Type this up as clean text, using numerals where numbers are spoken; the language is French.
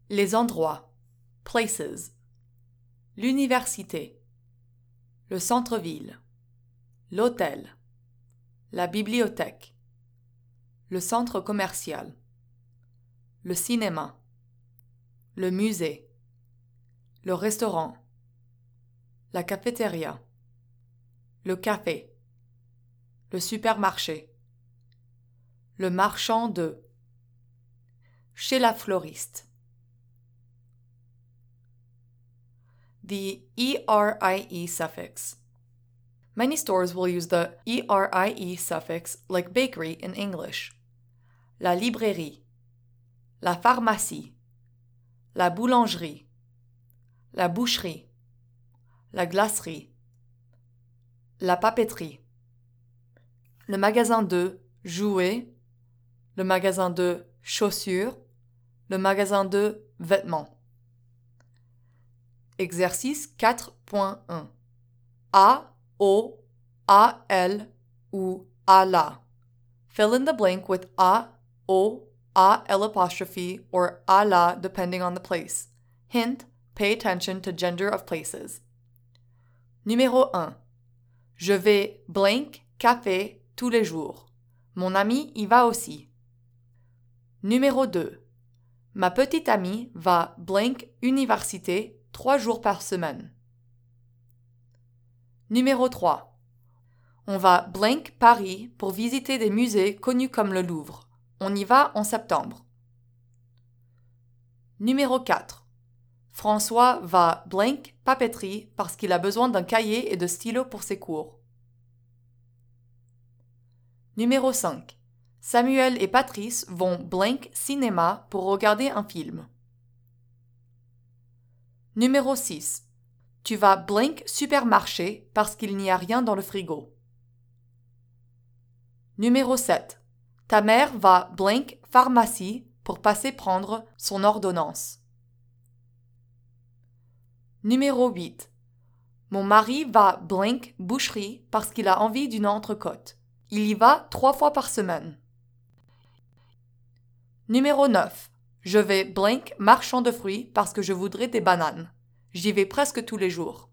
Les endroits, places. L'université, le centre-ville, l'hôtel, la bibliothèque, le centre commercial, le cinéma, le musée, le restaurant, la cafétéria, le café, le supermarché, le marchand de, chez la floriste. The ERIE suffix. Many stores will use the ERIE suffix like bakery in English. La librairie, la pharmacie, la boulangerie, la boucherie, la glacerie, la papeterie, le magasin de jouets, le magasin de chaussures, le magasin de vêtements. Exercice 4.1. A, O, A, L ou A, la. Fill in the blank with A, O, A, L apostrophe or A, la depending on the place. Hint, pay attention to gender of places. Numéro 1. Je vais blank café tous les jours. Mon ami y va aussi. Numéro 2. Ma petite amie va blank université 3 jours par semaine. Numéro 3. On va blank Paris pour visiter des musées connus comme le Louvre. On y va en septembre. Numéro 4. François va blank papeterie parce qu'il a besoin d'un cahier et de stylos pour ses cours. Numéro 5. Samuel et Patrice vont blank cinéma pour regarder un film. Numéro 6. Tu vas blank supermarché parce qu'il n'y a rien dans le frigo. Numéro 7. Ta mère va blank pharmacie pour passer prendre son ordonnance. Numéro 8. Mon mari va blank boucherie parce qu'il a envie d'une entrecôte. Il y va 3 fois par semaine. Numéro 9. Je vais blank marchand de fruits parce que je voudrais des bananes. J'y vais presque tous les jours.